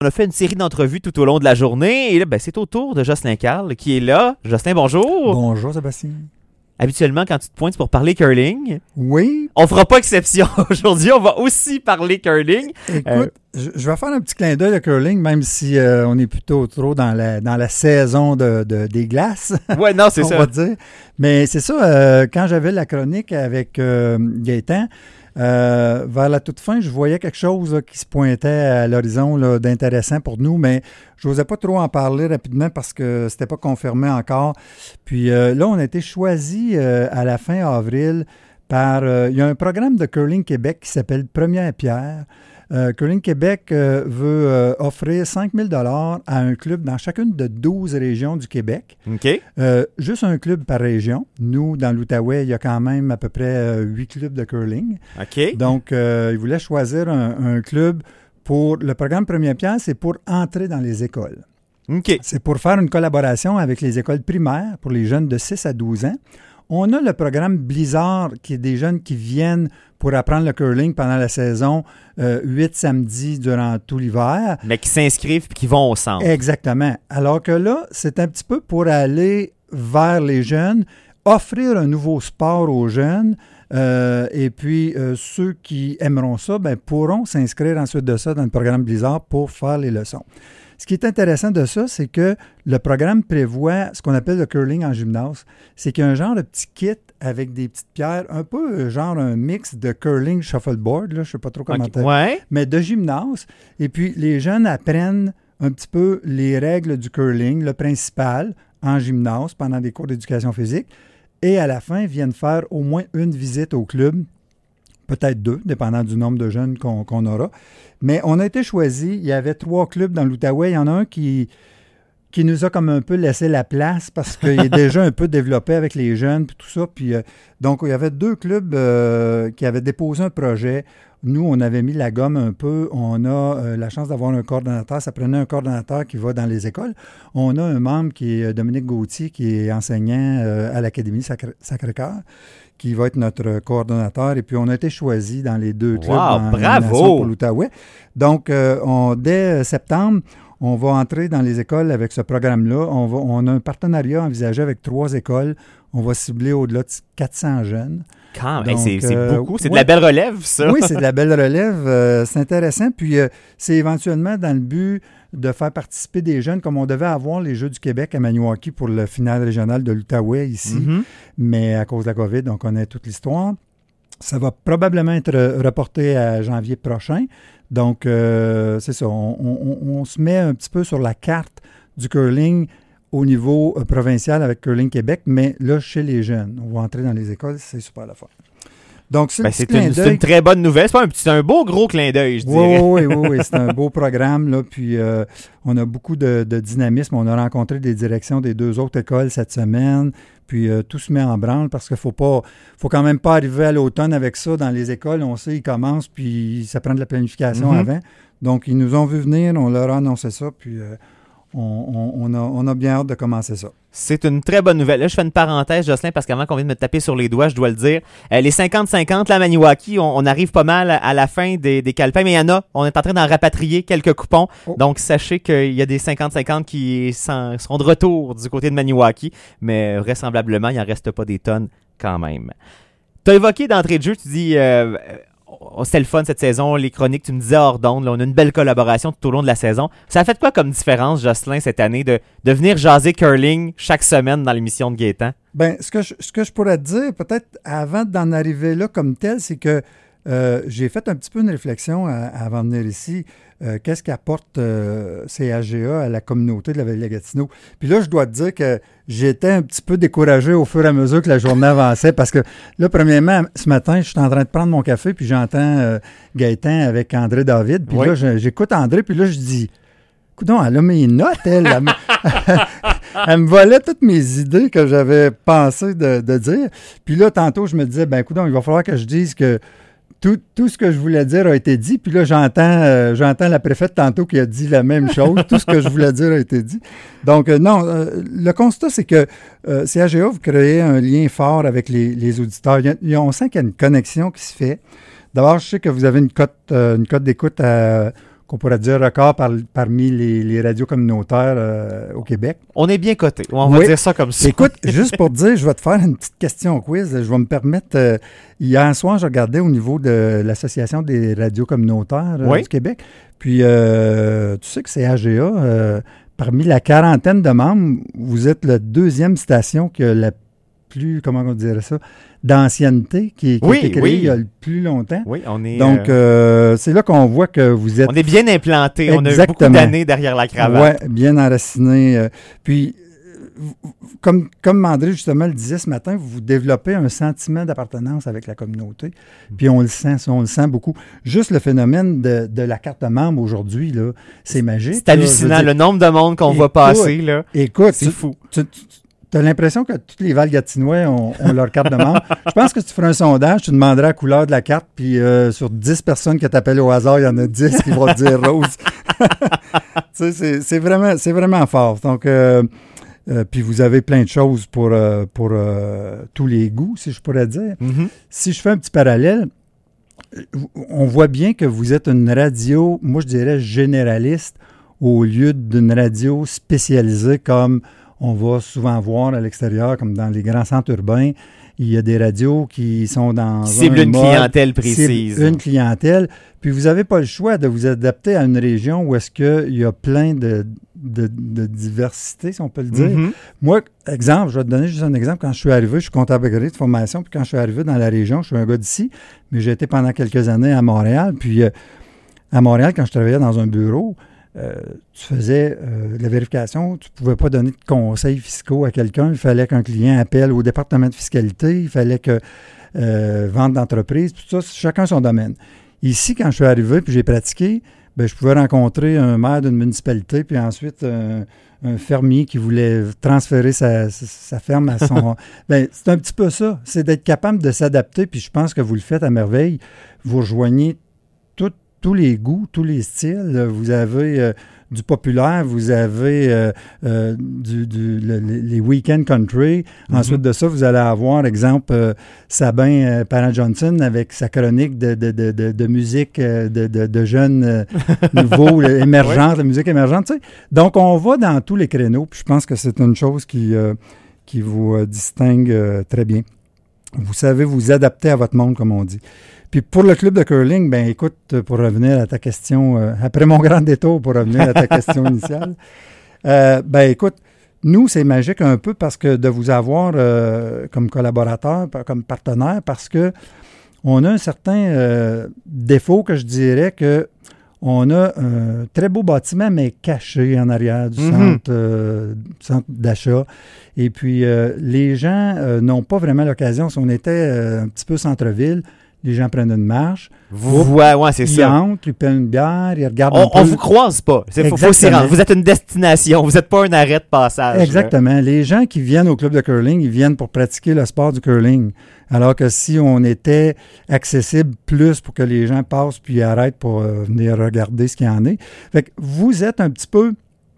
On a fait une série d'entrevues tout au long de la journée et là, c'est au tour de Jocelyn Carl qui est là. Jocelyn, bonjour. Bonjour Sébastien. Habituellement, quand tu te pointes, c'est pour parler curling. Oui. On fera pas exception aujourd'hui. On va aussi parler curling. Écoute, je vais faire un petit clin d'œil à curling, même si on est plutôt trop dans la saison des glaces. Ouais, non, c'est on ça. va dire. Mais c'est ça, quand j'avais la chronique avec Gaétan, vers la toute fin, je voyais quelque chose là, qui se pointait à l'horizon là, d'intéressant pour nous, mais je n'osais pas trop en parler rapidement parce que c'était pas confirmé encore. Puis là, on a été choisi à la fin avril par... il y a un programme de Curling Québec qui s'appelle Première Pierre. Curling Québec veut offrir 5 000 $ à un club dans chacune de 12 régions du Québec. OK. Juste un club par région. Nous, dans l'Outaouais, il y a quand même à peu près 8 clubs de curling. OK. Donc, ils voulaient choisir un club pour... Le programme Première Pierre, c'est pour entrer dans les écoles. OK. C'est pour faire une collaboration avec les écoles primaires pour les jeunes de 6 à 12 ans. On a le programme Blizzard, qui est des jeunes qui viennent pour apprendre le curling pendant la saison, 8 samedis durant tout l'hiver. Mais qui s'inscrivent et qui vont au centre. Exactement. Alors que là, c'est un petit peu pour aller vers les jeunes, offrir un nouveau sport aux jeunes, et puis ceux qui aimeront ça pourront s'inscrire ensuite de ça dans le programme Blizzard pour faire les leçons. Ce qui est intéressant de ça, c'est que le programme prévoit ce qu'on appelle le curling en gymnase. C'est qu'il y a un genre de petit kit avec des petites pierres, un peu genre un mix de curling shuffleboard, là, je ne sais pas trop comment dire, mais de gymnase. Et puis, les jeunes apprennent un petit peu les règles du curling, le principal, en gymnase, pendant des cours d'éducation physique. Et à la fin, viennent faire au moins une visite au club, peut-être 2, dépendant du nombre de jeunes qu'on aura. Mais on a été choisi. Il y avait 3 clubs dans l'Outaouais. Il y en a un qui nous a comme un peu laissé la place parce qu'il est déjà un peu développé avec les jeunes et tout ça. Puis, donc, il y avait 2 clubs qui avaient déposé un projet. Nous, on avait mis la gomme un peu. On a la chance d'avoir un coordonnateur. Ça prenait un coordonnateur qui va dans les écoles. On a un membre qui est Dominique Gauthier, qui est enseignant à l'Académie Sacré-Cœur, qui va être notre coordonnateur. Et puis, on a été choisi dans les 2 clubs bravo! Pour l'Outaouais. Donc, dès septembre, on va entrer dans les écoles avec ce programme-là. On a un partenariat envisagé avec 3 écoles. On va cibler au-delà de 400 jeunes. Quand même, c'est beaucoup. C'est de la belle relève, ça. Oui, c'est de la belle relève. C'est intéressant. Puis, c'est éventuellement dans le but de faire participer des jeunes, comme on devait avoir les Jeux du Québec à Maniwaki pour le final régional de l'Outaouais ici. Mm-hmm. Mais à cause de la COVID, on connaît toute l'histoire. Ça va probablement être reporté à janvier prochain. Donc, c'est ça. On se met un petit peu sur la carte du curling au niveau provincial avec Curling Québec, mais là, chez les jeunes. On va entrer dans les écoles, c'est super la fin. Donc, c'est une très bonne nouvelle. C'est un beau gros clin d'œil, je dirais. Oui. C'est un beau programme, là. Puis, on a beaucoup de dynamisme. On a rencontré des directions des 2 autres écoles cette semaine. Puis, tout se met en branle parce qu'il faut quand même pas arriver à l'automne avec ça dans les écoles. On sait, ils commencent, puis ça prend de la planification avant. Donc, ils nous ont vu venir, on leur a annoncé ça, puis on a bien hâte de commencer ça. C'est une très bonne nouvelle. Là, je fais une parenthèse, Jocelyn, parce qu'avant qu'on vienne me taper sur les doigts, je dois le dire. Les 50-50, là, à Maniwaki, on arrive pas mal à la fin des calepins, mais il y en a. On est en train d'en rapatrier quelques coupons. Oh. Donc, sachez qu'il y a des 50-50 qui seront de retour du côté de Maniwaki, mais vraisemblablement, il n'en reste pas des tonnes quand même. Tu as évoqué d'entrée de jeu, tu dis... c'était le fun cette saison, les chroniques, tu me disais hors d'onde, là, on a une belle collaboration tout au long de la saison. Ça a fait quoi comme différence, Jocelyn, cette année, de venir jaser curling chaque semaine dans l'émission de Gaétan? Bien, ce que je pourrais te dire, peut-être avant d'en arriver là comme tel, c'est que j'ai fait un petit peu une réflexion avant de venir ici. Qu'est-ce qu'apporte CHGA à la communauté de la Vallée de Gatineau? Puis là, je dois te dire que j'étais un petit peu découragé au fur et à mesure que la journée avançait parce que là, premièrement, ce matin, je suis en train de prendre mon café puis j'entends Gaétan avec André David. Puis là, j'écoute André puis là, je dis, coudonc, elle a mes notes, elle. Elle me volait toutes mes idées que j'avais pensé de dire. Puis là, tantôt, je me disais, coudonc, il va falloir que je dise que tout ce que je voulais dire a été dit. Puis là, j'entends la préfète tantôt qui a dit la même chose. Tout ce que je voulais dire a été dit. Donc, le constat, c'est que CHGA, vous créez un lien fort avec les auditeurs. On sent qu'il y a une connexion qui se fait. D'abord, je sais que vous avez une cote d'écoute qu'on pourrait dire record parmi les radios communautaires au Québec. On est bien coté. On va dire ça comme ça. Écoute, juste pour te dire, je vais te faire une petite question quiz. Je vais me permettre... hier soir, je regardais au niveau de l'Association des radios communautaires du Québec. Puis, tu sais que c'est AGA. Parmi la quarantaine de membres, vous êtes la deuxième station qui a la plus, comment on dirait ça, d'ancienneté, qui a été créée il y a le plus longtemps. Oui, on est... Donc, c'est là qu'on voit que vous êtes... On est bien implanté. Exactement. On a eu beaucoup d'années derrière la cravate. Oui, bien enraciné. Puis, comme André, justement, le disait ce matin, vous développez un sentiment d'appartenance avec la communauté. Puis, on le sent beaucoup. Juste le phénomène de la carte de membre aujourd'hui, là, c'est magique. C'est hallucinant, le nombre de monde qu'on voit passer, là. Écoute, c'est fou. Tu as l'impression que tous les Val-Gatinois ont leur carte de membre. Je pense que si tu ferais un sondage, tu demanderais la couleur de la carte, puis sur 10 personnes que tu appelles au hasard, il y en a 10 qui vont te dire rose. Tu sais, c'est vraiment fort. Donc, puis vous avez plein de choses pour tous les goûts, si je pourrais dire. Mm-hmm. Si je fais un petit parallèle, on voit bien que vous êtes une radio, moi je dirais généraliste, au lieu d'une radio spécialisée comme on va souvent voir à l'extérieur, comme dans les grands centres urbains. Il y a des radios qui sont dans une clientèle précise. Une clientèle. Puis vous n'avez pas le choix de vous adapter à une région où est-ce qu'il y a plein de diversité, si on peut le dire. Mm-hmm. Moi, exemple, je vais te donner juste un exemple. Quand je suis arrivé, je suis comptable agréé de formation, puis quand je suis arrivé dans la région, je suis un gars d'ici, mais j'ai été pendant quelques années à Montréal. Puis à Montréal, quand je travaillais dans un bureau, tu faisais la vérification, tu ne pouvais pas donner de conseils fiscaux à quelqu'un, il fallait qu'un client appelle au département de fiscalité, il fallait que vente d'entreprise, tout ça, chacun son domaine. Ici, quand je suis arrivé puis j'ai pratiqué, ben, je pouvais rencontrer un maire d'une municipalité, puis ensuite un fermier qui voulait transférer sa ferme à son... Ben, c'est un petit peu ça, c'est d'être capable de s'adapter, puis je pense que vous le faites à merveille. Vous rejoignez tous les goûts, tous les styles. Vous avez du populaire, vous avez les week-end country. Mm-hmm. Ensuite de ça, vous allez avoir, exemple, Sabin Parent-Johnson avec sa chronique de musique de jeunes nouveaux, émergentes, la musique émergente. Tu sais. Donc, on va dans tous les créneaux. Puis je pense que c'est une chose qui vous distingue très bien. Vous savez vous adapter à votre monde, comme on dit. Puis pour le club de curling, ben écoute, pour revenir à ta question, après mon grand détour pour revenir à ta question initiale, ben écoute, nous, c'est magique un peu parce que de vous avoir comme collaborateur, comme partenaire, parce que on a un certain défaut que je dirais que on a un très beau bâtiment, mais caché en arrière du centre d'achat. Et puis, les gens n'ont pas vraiment l'occasion. Si on était un petit peu centre-ville, les gens prennent une marche. C'est ils ça. entrent, ils prennent une bière, ils regardent un peu. On vous croise pas. Faut s'y rendre. Vous êtes une destination. Vous n'êtes pas un arrêt de passage. Exactement. Là. Les gens qui viennent au club de curling, ils viennent pour pratiquer le sport du curling. Alors que si on était accessible plus pour que les gens passent puis arrêtent pour venir regarder ce qu'il y en est. Fait que vous êtes un petit peu,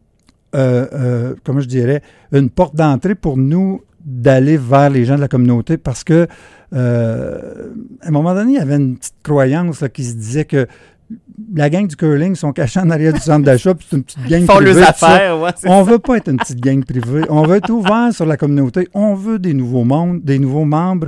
comment je dirais, une porte d'entrée pour nous d'aller vers les gens de la communauté parce que à un moment donné, il y avait une petite croyance là, qui se disait que la gang du curling sont cachés en arrière du centre d'achat puis c'est une petite gang privée. Ils font leurs affaires, ouais, on veut pas être une petite gang privée. On veut être ouvert sur la communauté. On veut des nouveaux membres,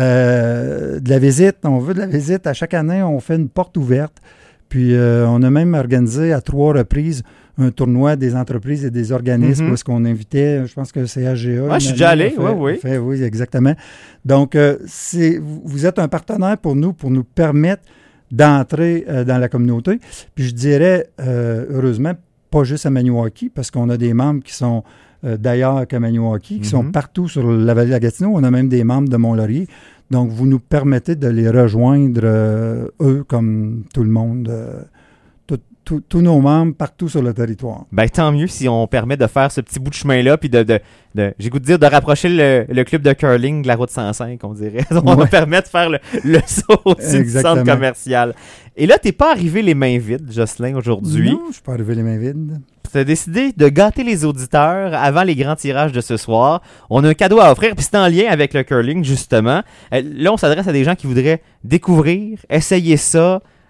de la visite. On veut de la visite. À chaque année, on fait une porte ouverte. Puis, on a même organisé à 3 reprises un tournoi des entreprises et des organismes où est-ce qu'on invitait, je pense que c'est AGA. Ouais, je suis déjà allé, oui. Oui, exactement. Donc, vous êtes un partenaire pour nous permettre d'entrer dans la communauté. Puis, je dirais, heureusement, pas juste à Maniwaki, parce qu'on a des membres qui sont d'ailleurs qu'à Maniwaki, qui sont partout sur la vallée de la Gatineau. On a même des membres de Mont-Laurier. Donc, vous nous permettez de les rejoindre, eux, comme tout le monde, tous nos membres partout sur le territoire. Ben tant mieux si on permet de faire ce petit bout de chemin-là, puis j'ai goût de dire, de rapprocher le club de curling de la route 105, on dirait. On va permettre de faire le saut au-dessus du centre commercial. Et là, t'es pas arrivé les mains vides, Jocelyn, aujourd'hui. Non, je suis pas arrivé les mains vides. Tu as décidé de gâter les auditeurs avant les grands tirages de ce soir. On a un cadeau à offrir, puis c'est en lien avec le curling, justement. Là, on s'adresse à des gens qui voudraient découvrir, essayer ça,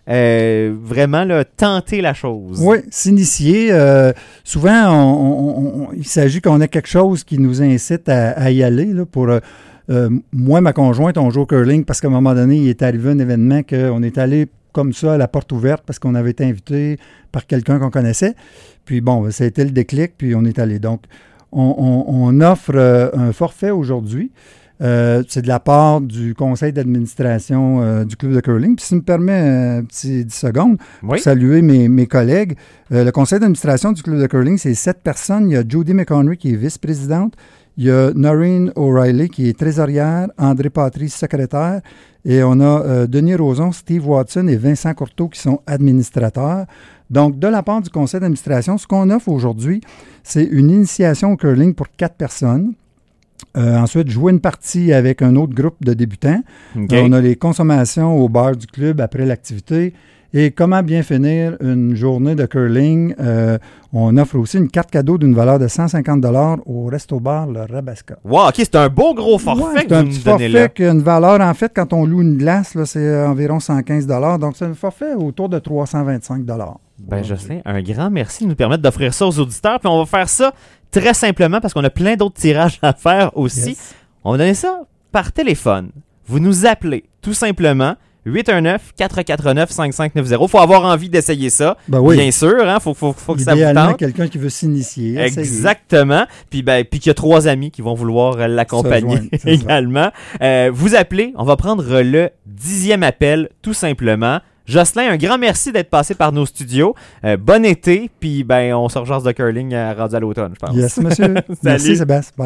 vraiment là, tenter la chose. Oui, s'initier. Souvent, il s'agit qu'on ait quelque chose qui nous incite à y aller. Là, pour moi, ma conjointe, on joue au curling parce qu'à un moment donné, il est arrivé un événement qu'on est allé comme ça à la porte ouverte parce qu'on avait été invité par quelqu'un qu'on connaissait. Puis bon, ça a été le déclic, puis on est allé. Donc, on offre un forfait aujourd'hui. C'est de la part du conseil d'administration du club de curling. Puis si tu me permets un petit 10 secondes pour saluer mes collègues. Le conseil d'administration du club de curling, c'est 7 personnes. Il y a Judy McHenry qui est vice-présidente. Il y a Noreen O'Reilly qui est trésorière, André Patry, secrétaire, et on a Denis Roson, Steve Watson et Vincent Courteau qui sont administrateurs. Donc, de la part du conseil d'administration, ce qu'on offre aujourd'hui, c'est une initiation au curling pour 4 personnes. Ensuite, jouer une partie avec un autre groupe de débutants. Okay. On a les consommations au bar du club après l'activité. Et comment bien finir une journée de curling. On offre aussi une carte cadeau d'une valeur de 150 $ au resto-bar Le Rabasca. Wow, OK, c'est un beau gros forfait que vous nous donnez là. C'est un petit forfait qui a une valeur, en fait, quand on loue une glace, là, c'est environ 115 $. Donc, c'est un forfait autour de 325 $. Ben, Jocelyn, un grand merci de nous permettre d'offrir ça aux auditeurs. Puis on va faire ça très simplement parce qu'on a plein d'autres tirages à faire aussi. Yes. On va donner ça par téléphone. Vous nous appelez tout simplement 819-449-5590. Il faut avoir envie d'essayer ça. Ben oui. Bien sûr, hein? Faut que ça vous idéalement, tente. quelqu'un qui veut s'initier. Exactement. Puis qu'il y a 3 amis qui vont vouloir l'accompagner également. Vous appelez, on va prendre le 10e appel tout simplement. Jocelyn, un grand merci d'être passé par nos studios. Bon été, puis on se rejase de curling rendu à l'automne, je pense. Yes, monsieur. Merci, Sébastien. Bye.